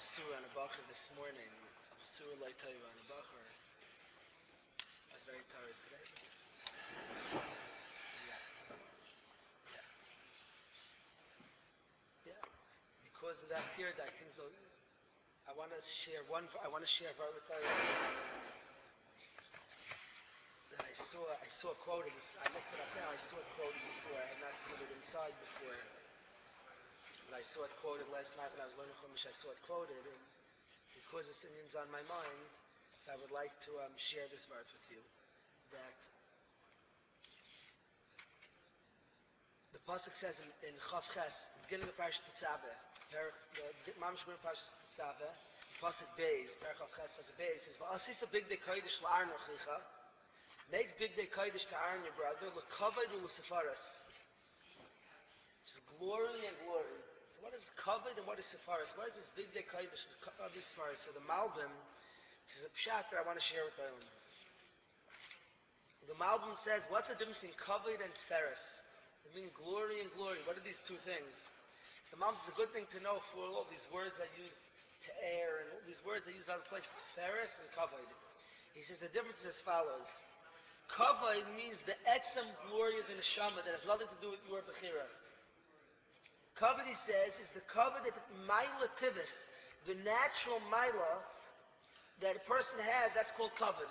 Surah and a Bacher this morning. Surah Laitayva and a Bacher. I was very tired today. Yeah, yeah. Because of that tear, I think I want to share one. I want to share with you that I saw a quote. I looked it up now. I saw it quoted before. I had not seen it inside before, but I saw it quoted last night when I was learning Chumash. I saw it quoted, and because it's Indian's on my mind, so I would like to share this word with you. That the pasuk says in Chav Ches, beginning of Parashat Tetzaveh, the Mamish beginning of Parashat Tetzaveh, pasuk Beis, Parashat Chav Ches, pasuk Beis says, "Va'asis a big day kodesh la'ar nochicha." Make big day kodesh to Aaron your brother, l'kavod u'l'sefaras. Which is glory and glory. So what is kavod and what is sefaras? What is this big day kodesh of this sefaras? So the Malbim, this is a pshat that I want to share with you. The Malbim says, what's the difference in kavod and tferes? They mean glory and glory. What are these two things? So the Malbim says it's a good thing to know for all these words I use, pe'er, and all these words I use other places, tferes and kavod. He says the difference is as follows. Kavod means the etzem glory of the neshama that has nothing to do with your bechira. Kavod, he says, is the kavod that maila tivis, the natural maila that a person has, that's called kavod.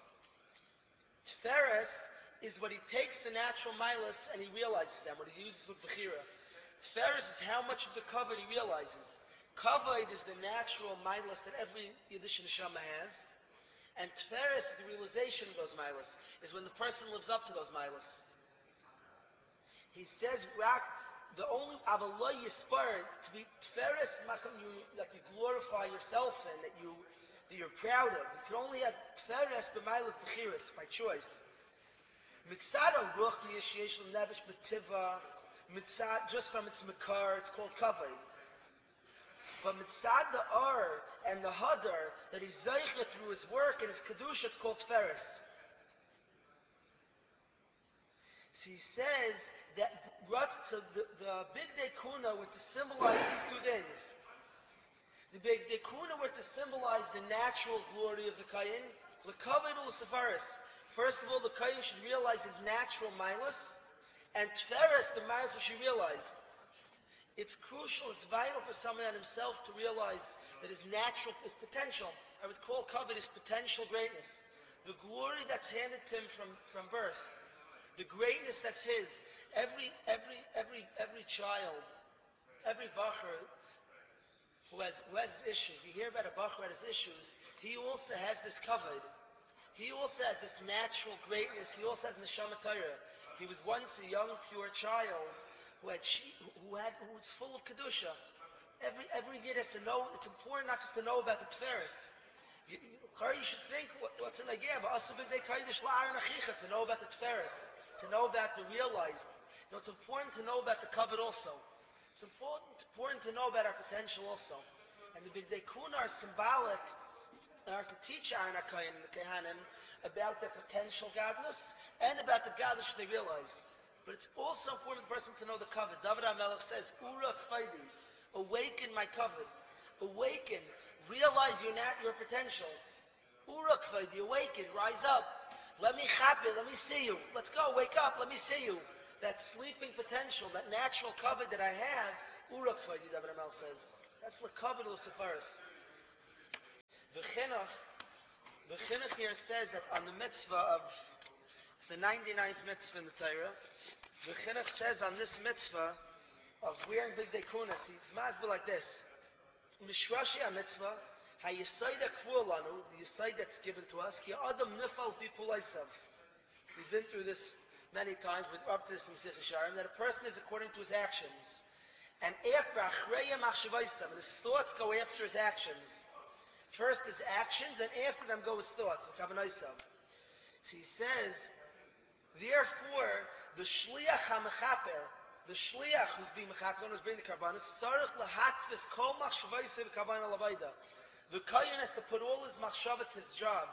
Tferes is what he takes the natural milas and he realizes them, what he uses with bechira. Tferes is how much of the kavod he realizes. Kavod is the natural milas that every Yiddish neshama has. And Tferes is the realization of those milas, is when the person lives up to those milas. He says, the only Avaloi Yispar, to be Tferes is not something that you glorify yourself in, that you're proud of. You can only have Tferes b'milas b'chiris, by choice. Mitzad al-ruch miyasheyesh l'nevesh b'tiva, mitzad, just from its makar, it's called kavod. But mitzad the ar and the hadar that he's zeicha through his work and his kedusha, it's called tferes. So he says that so the big day kuna were to symbolize these two things. The big day kuna were to symbolize the natural glory of the kayin. L'kavod u'l'sefaris. First of all, the kayin should realize his natural milas, and tferes, the milas which he realized. It's crucial, it's vital for someone himself to realize that his natural, his potential, I would call kavod his potential greatness. The glory that's handed to him from birth. The greatness that's his. Every child, every bacher who has issues, you hear about a bacher who has issues, he also has this kavod. He also has this natural greatness. He also has neshama Torah. He was once a young, pure child who was full of kedusha. Every yid has to know. It's important not just to know about the tferes. You should think what's in the Negev. To know about the tferes, to know about the realized. It's important to know about the kavod also. It's important to know about our potential also. And the Bigdei Kuna are symbolic. Are to teach Aaron HaKohen and the Kehanim about their potential godless and about the godless they realized. But it's also important for the person to know the kavod. David HaMelech says, Ura kfaidi, awaken my kavod. Awaken, realize your potential. Ura kfaidi, awaken, rise up. Let me chappy, let me see you. Let's go, wake up, let me see you. That sleeping potential, that natural kavod that I have, Ura kfaidi, David HaMelech says. That's the kavod of Sefaris. The chinuch here says that on the mitzvah of, it's the 99th mitzvah in the Torah, the chinuch says on this mitzvah of wearing bigdei kunas, it's masbeh like this. Mishrashi ha-mitzvah, ha-yesayid ha-kvur lanu, the yesayid that's given to us, ki adam nifal fi pulaysav. We've been through this many times, but we're up to this in Sisa Sharim, that a person is according to his actions. And after achreya machshavaisam, and his thoughts go after his actions. First his actions, and after them go his thoughts. So he says, therefore, the shliach ha-mechaper, the shliach who's being mechaper, who's bringing the karbanos, sarich lahatvis kol machshavaisam karban alabayda. The kohen has to put all his machshavat to his job.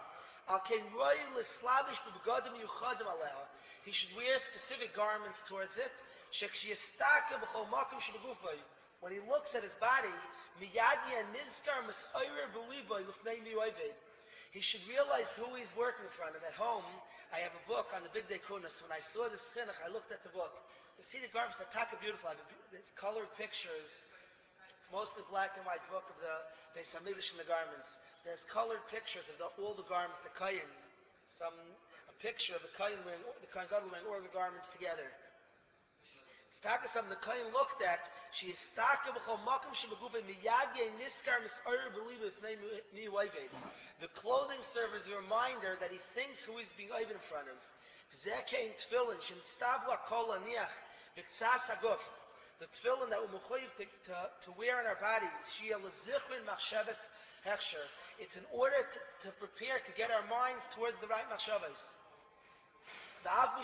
He should wear specific garments towards it. When he looks at his body, miyadya nizkar masayir beliboy lufnei mi'oived. He should realize who he's working in front of. At home, I have a book on the Big Day Kunas. When I saw this chinuch, I looked at the book. You see the garments, the taka beautiful. It's colored pictures. It's mostly black and white book of the Beis Hamikdash and the garments. There's colored pictures of all the garments, the kohen. A picture of the kohen wearing all the garments together. Stakasam the Kohen looked at, she is staka b'chol makom shebegufe miyadye niskar mis'ar believe if me wayved. The clothing serves a reminder that he thinks who he's being over in front of. Zekein tefillin shemitztav lakol aniach v'ksas haguf. The tefillin that we're mechuyev to wear on our bodies. Shia lezichrin machshavas hechsher. It's in order to prepare to get our minds towards the right machshavas. He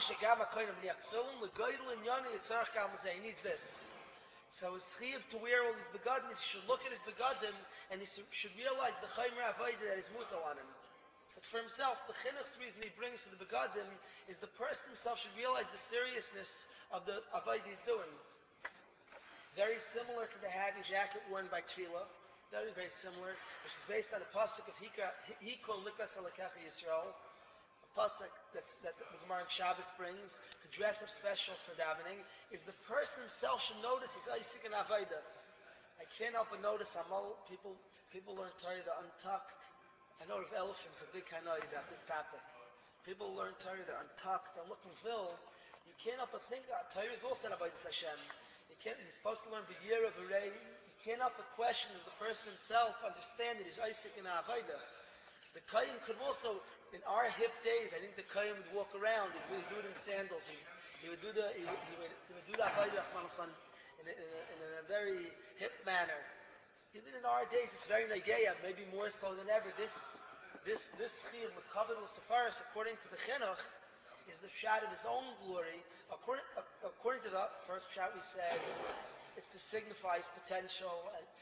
needs this. So his chiyuv to wear all these begadim, he should look at his begadim and he should realize the chaymer avodah that is mutal on him. So it's for himself. The chinuch's reason he brings to the begadim is the person himself should realize the seriousness of the avodah he's doing. Very similar to the hat and jacket worn by Tefillah. Very, very similar, which is based on a pasuk of Hikol Likras Alakecha Yisrael. Pasuk that the Gemara in Shabbos brings to dress up special for davening is the person himself should notice he's Isaac and Avodah. I can't help but notice people learn Torah they're untucked. I know of elephants a big kanoi about this topic. People learn Torah they're untucked, they're looking filled. You can't help but think Torah is also an Avodah Hashem. You're supposed to learn B'yir of Arei. You can't help but question does the person himself understand that he's Isaac and Avodah. The kohen could also, in our hip days, I think the kohen would walk around. He would do it in sandals. He would do the avodah in a very hip manner. Even in our days, it's very negeya, maybe more so than ever. This chiyuv l'kavod l'sefaris, according to the chinuch, is the pshat of his own glory. According to the first pshat we said, it's to signify his potential.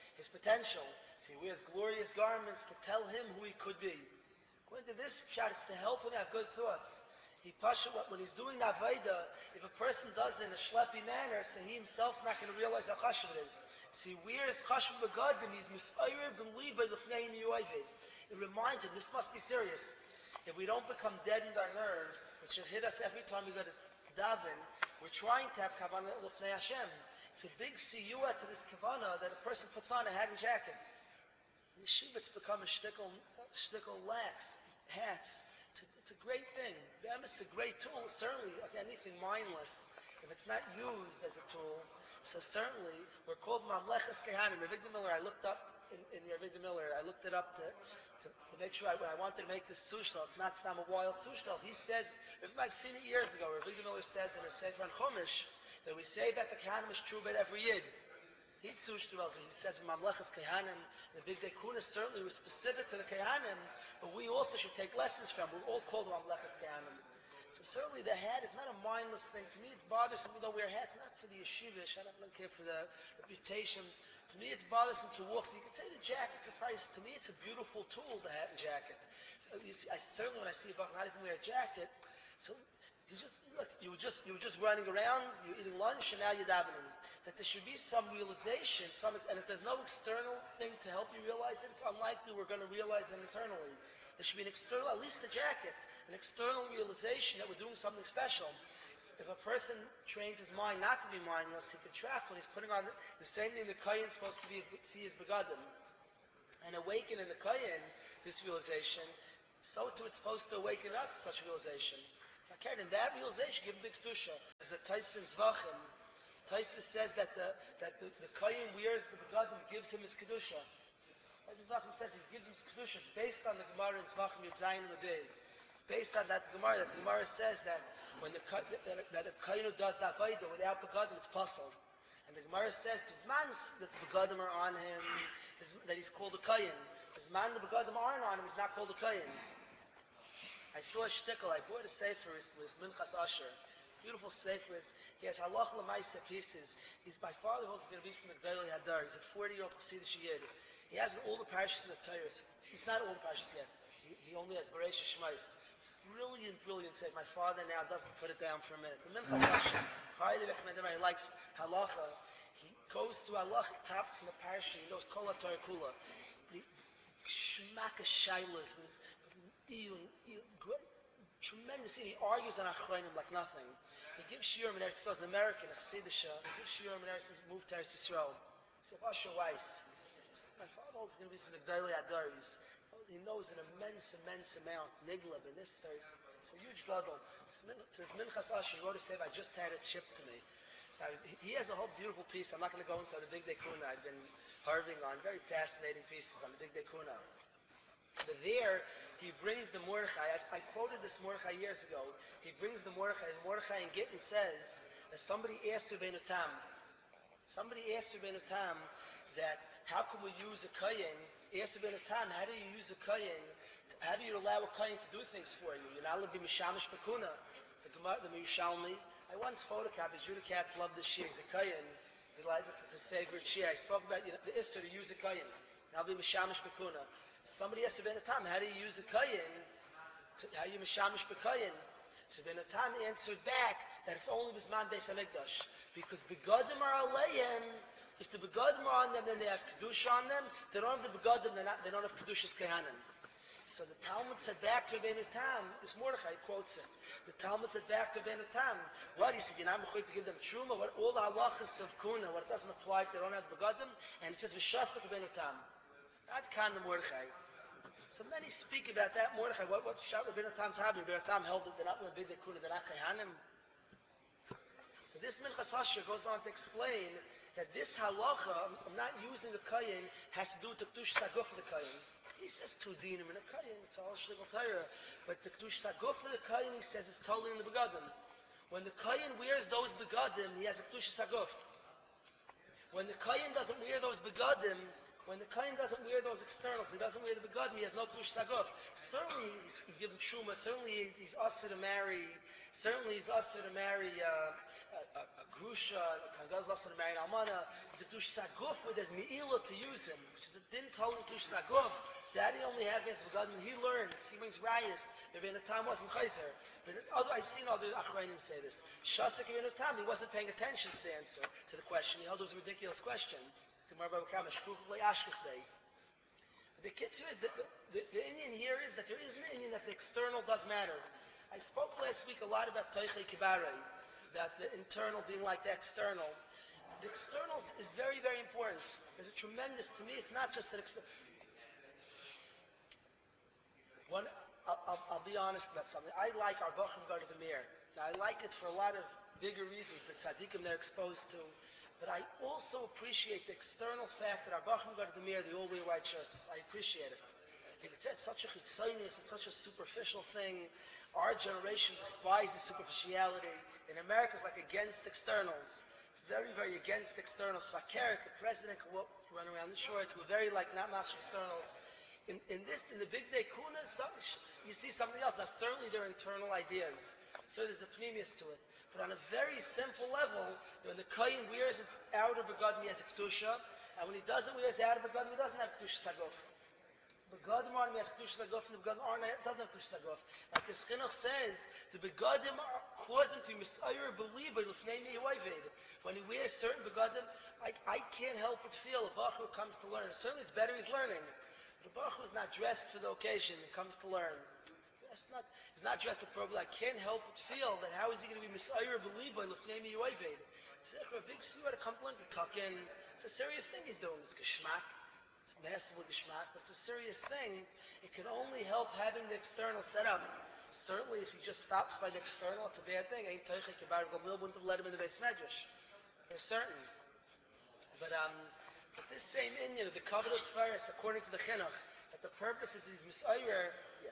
So he wears glorious garments to tell him who he could be. According to this pshat, it's to help him have good thoughts. When he's doing the avodah, if a person does it in a schleppy manner, so he himself's not going to realize how chashuv it is. So he wears chashuv begadim, he's misayir believe by the fnei mi'oived. It reminds him, this must be serious. If we don't become deadened our nerves, which should hit us every time we go to daven, we're trying to have kavanah l'fnei Hashem. It's a big siyua to this kavanah that a person puts on a hat and jacket. In yeshiva, it's become a shtickle lax, hats. It's a great thing. The emes is a great tool. Certainly, like anything mindless, if it's not used as a tool, so certainly, we're called Mamleches Kehanim. Rav Avigdor Miller, I looked up in Rav Avigdor Miller, I looked it up to make sure when I wanted to make this sushtal, it's not a wild sushtal. He says, I've seen it years ago, Rav Avigdor Miller says in his Sefer on Chumash, that we say that the Kehanim is true about every Yid. He says Mamleches Kehanim, the Big Day Kunas certainly was specific to the Kehanim, but we also should take lessons from. We're all called Mamleches Kehanim. So certainly the hat is not a mindless thing. To me it's bothersome, we don't wear hats, not for the yeshivish, I don't care for the reputation. To me it's bothersome to walk, so you could say the jacket suffices. To me it's a beautiful tool, the hat and jacket. So you see, certainly when I see a buck not even wear a jacket, so you were just running around, you're eating lunch, and now you're davening. That there should be some realization, and if there's no external thing to help you realize it, it's unlikely we're going to realize it internally. There should be an external, at least the jacket, an external realization that we're doing something special. If a person trains his mind not to be mindless, he can track when he's putting on the same thing the kohen is supposed to see his begadim. And awaken in the kohen this realization, so too it's supposed to awaken us such realization. In that realization, give him big kedusha. There's a Taisus Zvachim. Taisus says that the kohen wears the begadim, gives him his kedusha. Taisus Zvachim says he gives him his kedusha. It's based on the Gemara in Zvachim Yud Zayin L'Beis. Based on that Gemara says that when a kohen does the avodah without begadim, it's puzzled. And the Gemara says, Bisman that the begadim are on him, that he's called a kohen. Bisman the begadim aren't on him, he's not called a kohen. I saw a shtickle, I bought a sefer recently, it's Minchas Asher. Beautiful sefer. He has halach l'maisa pieces. He's by far the most going to be from the Gdolei Hadar. He's a 40-year-old Chassidish Yid. He has all the parashas in the Torah. He's not all the parashas yet. He only has Bereishis Shmos. Brilliant sefer. My father now doesn't put it down for a minute. The Minchas Asher, highly recommend him. He likes halacha. He goes through Allah, taps in the parasha, he knows Kol HaTorah Kula. The shmak shailas with tremendous. He argues on Achronim like nothing. He gives shiurim in Eretz Yisrael. He's an American, a Chassidisha. He gives shiurim in Eretz Yisrael, moved to Eretz Yisrael. He said, Asher Weiss. My father is going to be from the Gdolei Adoris. He knows an immense amount. Niglab and this. It's a huge gadol. To his Minchas Asher, he wrote a statement. I just had it shipped to me. So he has a whole beautiful piece. I'm not going to go into the Big Day Kuna. I've been harving on very fascinating pieces on the Big Day Kuna. But there, he brings the Mordechai. I quoted this Mordechai years ago. He brings the Mordechai. The Mordechai in Gittin says that somebody asked Rabbeinu Tam. Somebody asked Rabbeinu Tam that how can we use a kohen? Asked Rabbeinu Tam, how do you use a kohen? How do you allow a kohen to do things for you? You're not allowed to be mishamish bakuna. The Yerushalmi. I once photocopied. Judah Katz loved this shir. He's a kohen. This was his favorite shir. I spoke about the issur to use a kohen. Now be mishamish bakuna. Somebody asked Rabbeinu Tam, how do you use a kohen? How you mishamish b'kohen? So Rabbeinu Tam answered back that it's only b'zman Beis Hamikdash, because begadim are aleihem. If the begadim are on them, then they have kedusha on them. They don't have the begadim. They don't have kedushas kehanim. So the Talmud said back to Rabbeinu Tam. This Mordechai quotes it. The Talmud said back to Rabbeinu Tam. What he said? You're not mechuyev to give them truma. What all the halachas of kuna? What it doesn't apply if they don't have begadim. And he says v'shastak Rabbeinu Tam. Not kan the Mordechai. So many speak about that Mordechai. What shot Rabbeinu Tam's happening? Rabbeinu Tam held that they're not going to be the kuna. They're not kehanim. So this Minchas Hasher goes on to explain that this halacha, I'm not using the kohen, has to do with the kedush saguf of the kohen. He says two dinim in a kohen. It's all shlichul Torah. But the kedush saguf of the kohen, he says, is totally in the begadim. When the kohen wears those begadim, he has a kedush saguf. When the kohen doesn't wear those begadim, when the kohen doesn't wear those externals, he doesn't wear the begadim, he has no kedush saguf. Certainly he's given truma. Certainly he's usher to marry. Certainly he's usher to marry a grusha. Kangal's usher to marry an almana. The kedush saguf, where there's me'ilah to use him, which is a din total kedush saguf. That he only has the begadim. He learns. He brings rayas. Rabbeinu Tam wasn't chayzer. I've seen other achronim say this. Shasik Rabbeinu Tam, he wasn't paying attention to the answer to the question. He held it was a ridiculous question. The kitzur is that the Indian here is that there is an Indian that the external does matter. I spoke last week a lot about Teichei Kibarei, about the internal being like the external. The external is very, very important. There's a tremendous, to me, it's not just an external. I'll be honest about something. I like our Bachim Gard of the Mir. Now, I like it for a lot of bigger reasons that tzaddikim they're exposed to. But I also appreciate the external fact that our Bachim Gard of the Mir, they all wear white shirts. I appreciate it. If it's such a chitzonius, it's such a superficial thing. Our generation despises superficiality. In America, it's like against externals. It's very, very against externals. Fakeret, the president, can run around in shorts. We're very like not much externals. In the Big Day Kuna, you see something else. Now, certainly there are internal ideas. So there's a pneumius to it. But on a very simple level, when the kohen wears his outer begadim, he has a kedusha, and when he doesn't wear his outer begadim, he doesn't have kedusha saguf. The begadim on him has kedusha saguf, and the begadim on him doesn't have kedusha saguf. Like the chinuch says, the begadim cause him to be misayir believer l'fnei me'yoived. When he wears certain begadim, I can't help but feel a bachur comes to learn. Certainly, it's better he's learning. The bachur is not dressed for the occasion; he comes to learn. He's not dressed appropriately. I can't help but feel that how is he going to be misayir believer l'fnei me'yoived? It's a big siyur to come to learn to tuck in. It's a serious thing he's doing. It's geshmak. It's massively geshmak, but it's a serious thing. It can only help having the external set up. Certainly, if he just stops by the external, it's a bad thing. Ain't Teichei Kibarei Gamliel wouldn't have let him in the Beis Medrash. For certain. But this same inyan of the Kabbalah Tfaris, according to the Chinuch, that the purpose is that he's misayir. Yeah.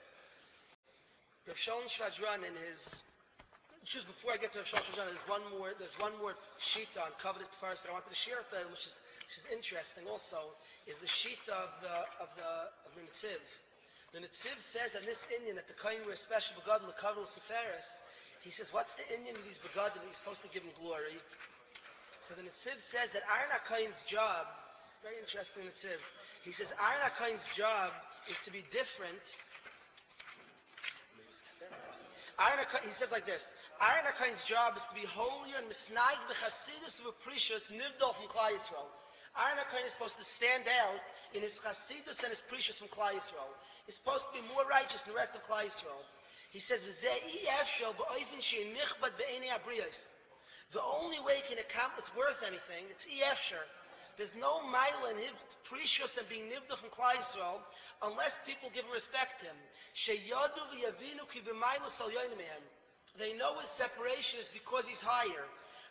Rav Shalom Shvadran in his. Just before I get to Rav Shalom Shvadran, there's one more sheet on Kabbalah Tfaris that I wanted to share with them, which is interesting. Also, is the sheet of the Netziv. The Netziv says that this Indian that the kohen wears special begadim the Kabbalah Tfaris. He says, what's the Indian of these begadim that he's supposed to give him glory? So the Netziv says that Aaron HaKohen's job. It's very interesting Netziv. He says Aaron HaKohen's job is to be different. He says like this: Aaron HaKohen's job is to be holier and misnaig b'chasidus v'precious nivdol from Klal Yisrael. Aaron HaKohen is supposed to stand out in his chasidus and his precious from Klal Yisrael. He's supposed to be more righteous than the rest of Klal Yisrael. He says, the only way he can accomplish it's worth anything, it's efshar. There's no mile in his precious and being nivda from Klal Yisrael unless people give respect to him. They know his separation is because he's higher.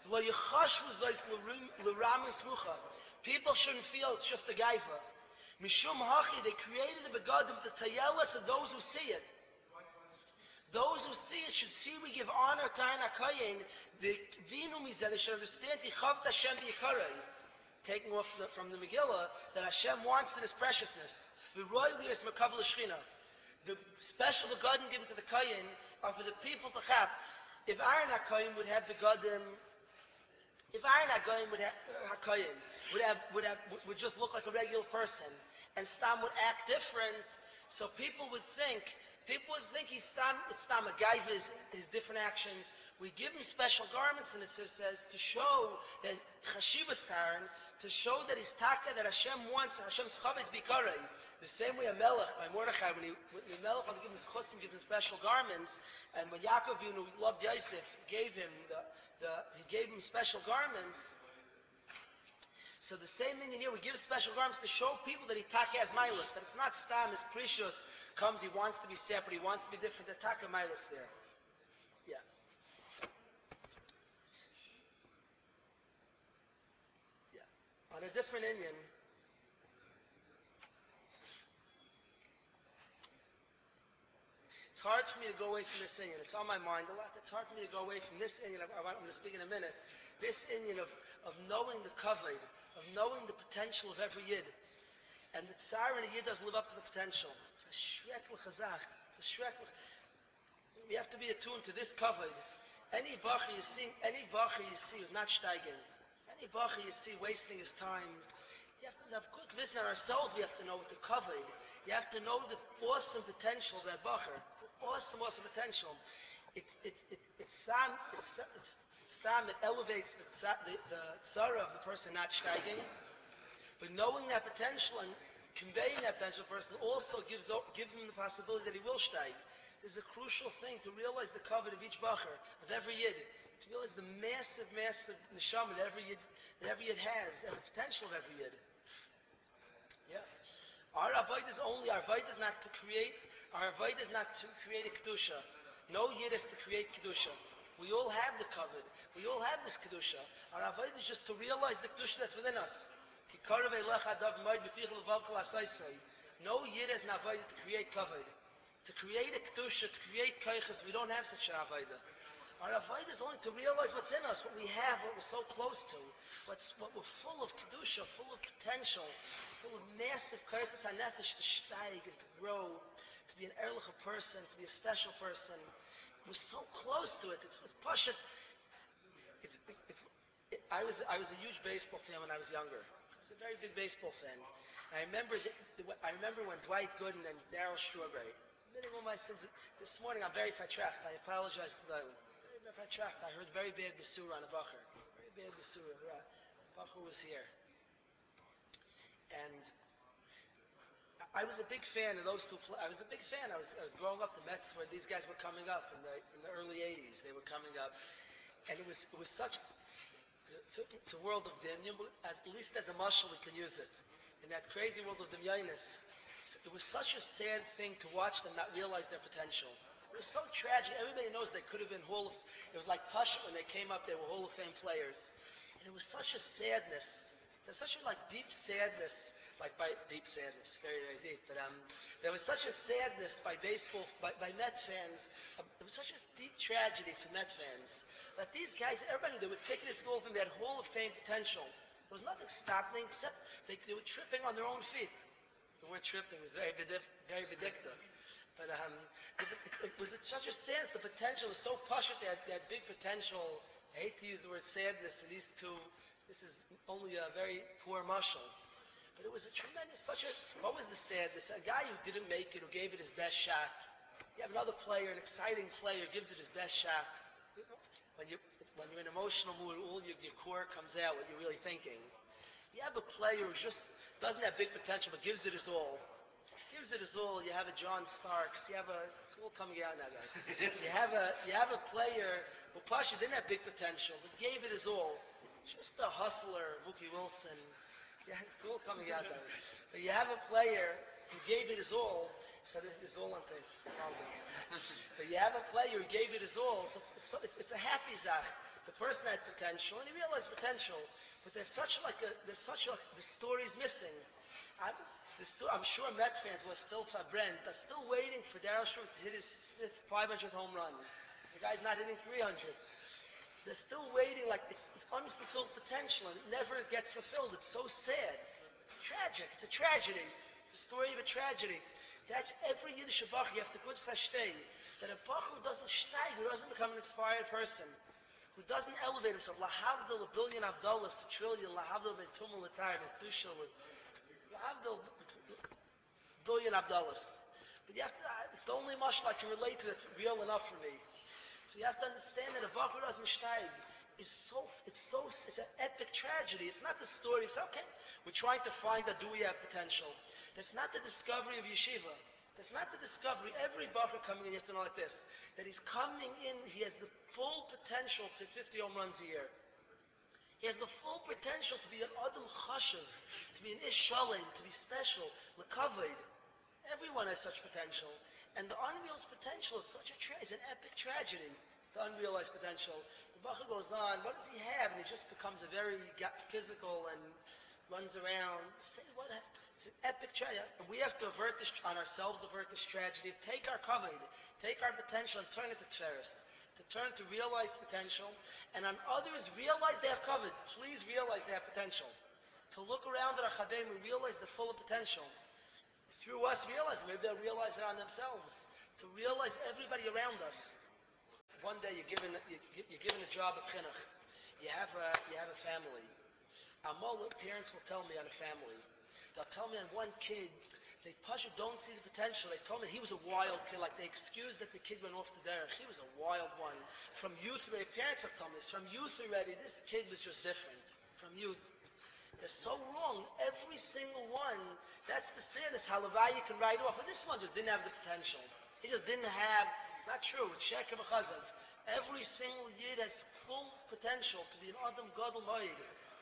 People shouldn't feel it's just a gaiva. Mishum hachi, they created the begadim, the tayelas of those who see it. Those who see it should see we give honor to Aaron HaKohen. The vinum is that they should understand the chavt Hashem b'yikarei, taking off from the Megillah that Hashem wants in His preciousness. The royal is makabel shechina. The special begadim given to the Kohen are for the people to chap. If Aaron HaKohen would have begadim, if Aaron HaKohen would just look like a regular person, and Stam would act different, so people would think he's Stam, it's Stam a guy for his different actions. We give him special garments, and it says to show that Chashivas Taran, to show that he's Taka, that Hashem wants, Hashem's Chavetz Bikarei. The same way a Melech, by Mordechai, when the Melech wanted to give him his Chosim, gives him special garments, and when Yaakov, who loved Yosef, gave him he gave him special garments. So the same thing in here, we give special garments to show people that he taka has milas, that it's not stam, his precious comes, he wants to be separate, he wants to be different, the taka milas there. Yeah. Yeah. On a different Indian, it's hard for me to go away from this Indian. It's on my mind a lot. It's hard for me to go away from this Indian. I'm going to speak in a minute. This Indian of knowing the kavod, of knowing the potential of every yid. And the tsar in a yid doesn't live up to the potential. It's a shrekl chazach. It's a shrekl. We have to be attuned to this kavod. Any bacher you see who's not steiging, any bacher you see wasting his time, you have to have good listen on ourselves. We have to know what the kavod. You have to know the awesome potential of that bacher. The awesome potential. It elevates the tzara of the person not steiging, but knowing that potential and conveying that potential person also gives him the possibility that he will steig. This is a crucial thing to realize the kavod of each bacher, of every yid, to realize the massive neshama that every yid has, and the potential of every yid. Yeah. Our avoid is not to create a kedusha. No yid is to create kedusha. We all have the kavod. We all have this kedusha. Our avoid is just to realize the kedusha that's within us. No yid is an avoid to create kavod. To create a kedusha, to create kaiches, we don't have such an avoid. Our avoid is only to realize what's in us, what we have, what we're so close to, what we're full of kedusha, full of potential, full of massive kaiches hanefesh to steig and to grow, to be an erlich person, to be a special person. We're so close to it. It's pashat. I was a huge baseball fan when I was younger. I was a very big baseball fan. And I remember when Dwight Gooden and Darryl Strawberry. Admitting all my sins. This morning I'm very fatracht. I apologize to them. Very fatracht. I heard very bad besura on a bacher. Very bad besura. Bacher was here, and I was a big fan of those two. I was a big fan. I was growing up. The Mets, where these guys were coming up in the early '80s, they were coming up, and it was such. It's a world of Dimyon, but at least as a mashal we can use it. In that crazy world of Dimyonis, it was such a sad thing to watch them not realize their potential. It was so tragic. Everybody knows they could have been it was like Pasha when they came up. They were Hall of Fame players, and it was such a sadness. There's such a deep sadness. Deep sadness, very, very deep. But there was such a sadness by baseball, by Mets fans. It was such a deep tragedy for Mets fans that these guys, everybody, they were taking it from that Hall of Fame potential. There was nothing stopping except they were tripping on their own feet. The word tripping is very vindictive. But it was such a sadness. The potential was so passionate. They had big potential. I hate to use the word sadness to these two. This is only a very poor mashal. But it was a tremendous, what was the sadness? A guy who didn't make it, who gave it his best shot. You have another player, an exciting player, gives it his best shot. when you're in an emotional mood, all your core comes out, what you're really thinking. You have a player who just doesn't have big potential, but gives it his all. Gives it his all. You have a John Starks. It's all coming out now, guys. you have a player who Pasha didn't have big potential, but gave it his all. Just a hustler, Mookie Wilson. Yeah, it's all coming out now. But you have a player who gave it his all, so that his all on tape. But you have a player who gave it his all, so it's a happy zach. The person had potential, and he realized potential, but the story's missing. I'm sure Met fans were still for Brent, are still waiting for Darryl Strawberry to hit his 500th home run. The guy's not hitting 300. They're still waiting, like it's unfulfilled potential, and it never gets fulfilled. It's so sad. It's tragic. It's a tragedy. It's a story of a tragedy. That's every Yiddish Bach. You have to good fashtay that a Bach who doesn't steig, who doesn't become an inspired person, who doesn't elevate himself, lahavdil a billion abdullas, a trillion, lahavdil ben tumul atar, ben tushal, lahavdil billion abdullas. But you have to, it's the only mashal I can relate to that's real enough for me. So you have to understand that a Bach who doesn't steig it's an epic tragedy. It's not the story. It's okay. We're trying to find out, do we have potential? That's not the discovery of yeshiva. That's not the discovery. Every bacher coming in, you have to know like this, that he's coming in, he has the full potential to 50 home runs a year. He has the full potential to be an Adam Chashav, to be an Ish Shalem, to be special, Lekaved. Everyone has such potential. And the unrealized potential is it's an epic tragedy. The unrealized potential. The bacher goes on, what does he have? And he just becomes a very physical and runs around. Say what? It's an epic tragedy. We have to avert this on ourselves, avert this tragedy. Take our kavod, take our potential and turn it to tferes. To turn to realize potential. And on others, realize they have kavod. Please realize they have potential. To look around at our chaverim, we realize they're full of potential. Through us realizing, maybe they'll realize it on themselves. To realize everybody around us. One day you're given a job of chinuch. You have a family. Amol parents will tell me on a family. They'll tell me on one kid, they don't see the potential. They told me he was a wild kid. Like they excused that the kid went off the derech. He was a wild one. From youth already, parents have told me this. From youth already, this kid was just different. From youth. They're so wrong. Every single one. That's the sadness. Halavai you can write off. But this one just didn't have the potential. He just didn't have. It's not true. It's sheker v'chazav. Every single yid has full potential to be an Adam Gadol Moed.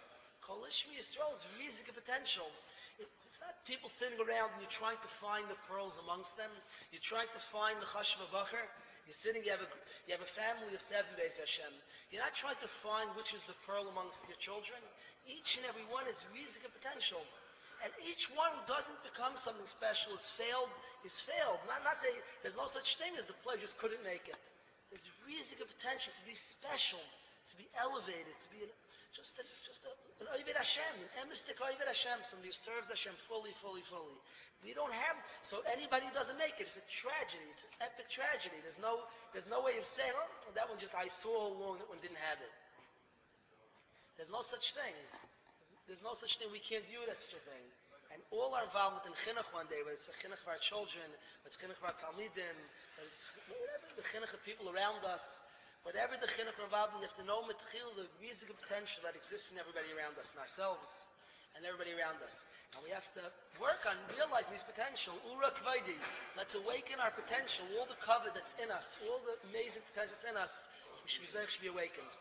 Kol Ishmi Yisrael is riesige potential. It's not people sitting around and you're trying to find the pearls amongst them. You're trying to find the Chashav Bacher. You're sitting, you have a family of 7 Beis Hashem. You're not trying to find which is the pearl amongst your children. Each and every one is riesige potential. And each one who doesn't become something special is failed. There's no such thing as the player just couldn't make it. There's riesige potential to be special, to be elevated, to be just an Oived Hashem, an emistic Oived Hashem, somebody who serves Hashem fully. We don't have, so anybody who doesn't make it, it's a tragedy, it's an epic tragedy. There's no way of saying, oh, that one just I saw all along, that one didn't have it. There's no such thing. There's no such thing. We can't view it as such a thing. And all our involvement in chinuch one day, whether it's a chinuch of our children, whether it's chinuch of our talmidim, whatever the chinuch of people around us, whatever the chinuch we're involved in, you have to know mitchil the riesige potential that exists in everybody around us, in ourselves, and everybody around us. And we have to work on realizing this potential. Ura kvaidi. Let's awaken our potential, all the cover that's in us, all the amazing potential that's in us. We should be awakened.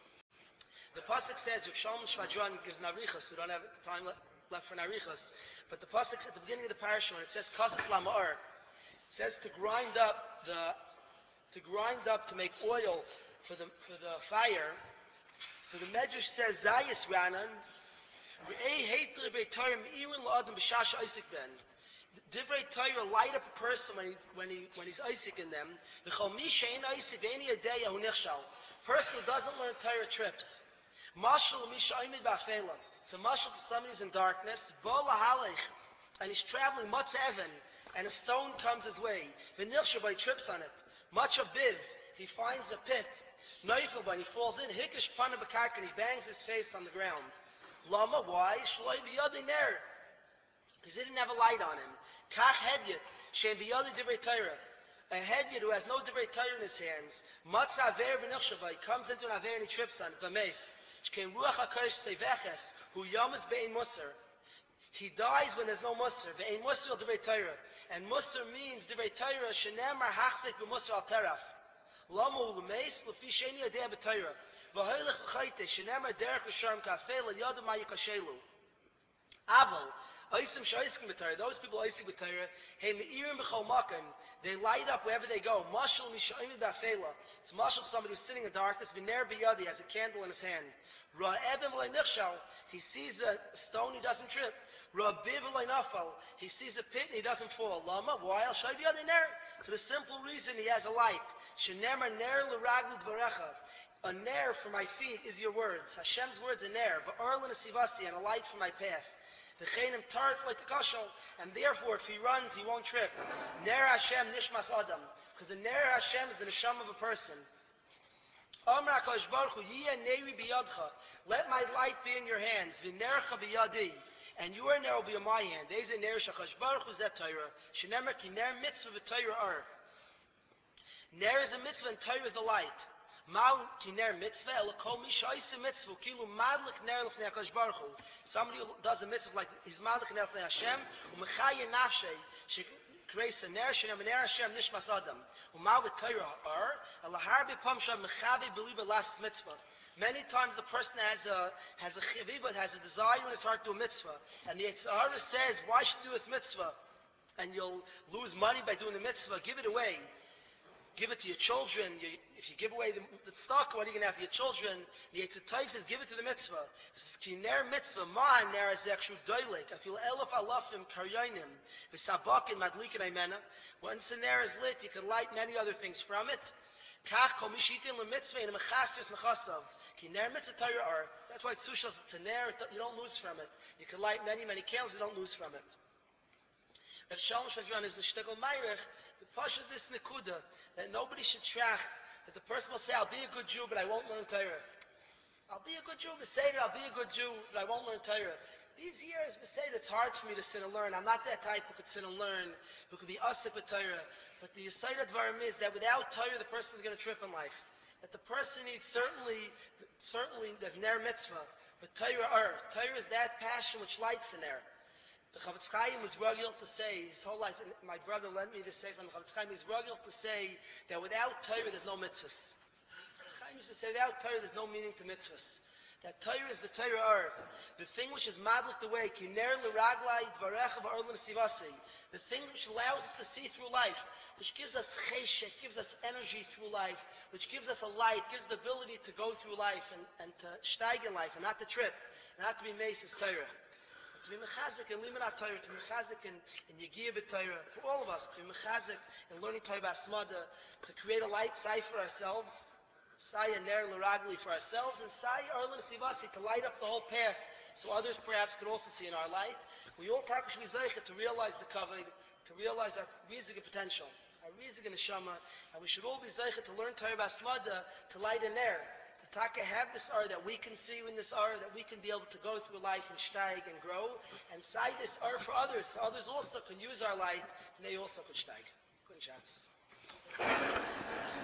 The pasuk says, Yishalom Shvadron gives an arichas. We don't have time left for an arichas. But the pasuk at the beginning of the parasha, when it says kasas lama'or, it says to grind up to make oil for the fire. So the Medrash says, Zayis Ranan, Divrei Torah light up a person when he's Isaac in them. Person who doesn't learn Torah trips. It's a mashal to somebody who's in darkness. And he's traveling Matz Evan, and a stone comes his way. He trips on it. Matcha Biv, he finds a pit. Neufel, when he falls in, Hickish Pana Bakak, and he bangs his face on the ground. Lama, why? Shloi biyadi ner. Because he didn't have a light on him. Kach hedyet, shem biyadi divrei Torah. A hedyot who has no divrei Torah in his hands, matzah aver v'nichshava, he comes into an aver and he trips on it, v'meis. Shkein ruach hakodesh seveches, hu yamas be'ein musar. He dies when there's no musar. Ve'ein musar al divrei Torah. And musar means divrei Torah, shenemar hachzik b'musar al teraf. Lama u'lemeis, lefi sheni yadeh b'Torah. V'hoylech v'chayte, shenemar derech v'sharm kafeh, l'yadu ma yikashelu. Aval, Oisim Shoiskim b'Torah, those people Oisim b'Torah, hey me'irim b'chol makim, they light up wherever they go. Mashal mishayim b'afela, it's mashal somebody who's sitting in darkness, v'ner b'yadi, has a candle in his hand. Ra'ebim v'lei nichshal, he sees a stone, he doesn't trip. Ra'biv v'lei nafal, he sees a pit and he doesn't fall. Lama, why? Al shai b'yadi ner, for the simple reason he has a light. Shenemar ner l'raglu dvarecha, a ner for my feet is your words. Hashem's words are ner, v'or l'nesivasi, and a light for my path. And therefore, if he runs, he won't trip. Ner Hashem nishmas adam, because the Ner Hashem is the neshama of a person. Amar HaKadosh Baruch Hu, Yiyeh neri biyadcha, let my light be in your hands. V'nercha biyadi, and your ner will be in my hand. Deze ner shakadosh Baruch Hu zet Torah. Shenemer ki ner mitzvah v'Torah ar. Ner is a mitzvah and Torah is the light. Ma'u ki ner mitzvah, ela kol mi shoyse mitzvah, kilu madlik ner l'fnei HaKadosh Baruch Hu. Somebody who does a mitzvah like he's madlik ner l'fnei Hashem, u'mechaya nafshei, she creates a ner, shenem ner Hashem nishmas adam. U'ma'u v'Torah ar, ela harbi pamsha mechavi believe last mitzvah. Many times the person has a chiviva, has a desire in his heart to do a mitzvah, and the Yetzer Hara says, why should you do this mitzvah? And you'll lose money by doing the mitzvah, give it away. Give it to your children. If you give away the stock, what are you going to have for your children? The Yetzer Hara says, give it to the mitzvah. Ki ner mitzvah, ma ner azek doilik. I feel elef alafim karyonim, v'sabakin madlikin aimena. Once the ner is lit, you can light many other things from it. Kach kol mishitin lemitzvah and mechassis nechasav. Ki ner mitzvah Torah ar. That's why tzushas to ner, you don't lose from it. You can light many candles, you don't lose from it. Rav Shalom Shvadran is the shtegel Meirich, the pasha this nekuda, that nobody should tracht, that the person will say, I'll be a good Jew, but I won't learn Torah. I'll be a good Jew, Beseder, I'll be a good Jew, but I won't learn Torah. These years, Beseder, it's hard for me to sit and learn. I'm not that type who could sit and learn, who could be asik with Torah. But the Yisayid Dvarim is that without Torah, the person is going to trip in life. That the person needs, certainly, there's Ner Mitzvah, but Torah is that passion which lights the Ner. The Chavetz Chaim was rugged to say, his whole life, and my brother lent me this sefer from the Chavetz Chaim, he's rugged to say that without Torah there's no mitzvahs. Chavetz Chaim used to say without Torah there's no meaning to mitzvahs. That Torah is the Torah ar. The thing which is madlik the way, ki ner l'raglai dvarecha v'orlin sivasi. The thing which allows us to see through life, which gives us cheshek, gives us energy through life, which gives us a light, gives the ability to go through life and to steig in life and not to trip, and not to be mace is Torah. To be mechazik in limanat Torah, to be mechazik in Yegiyah b'Torah, for all of us, to be mechazik in learning Torah b'asmada, to create a light sai for ourselves, sai and ner l'ragli for ourselves, and sai arlen sivasi, to light up the whole path, so others perhaps could also see in our light. We all should be zeichet to realize the kavod, to realize our rizik potential, our rizik neshama, and we should all be zeichet to learn Torah b'asmada, to light a ner. Taka have this R that we can see in this R, that we can be able to go through life and steig and grow, and side this R for others, so others also can use our light, and they also could steig. Good Shabbos.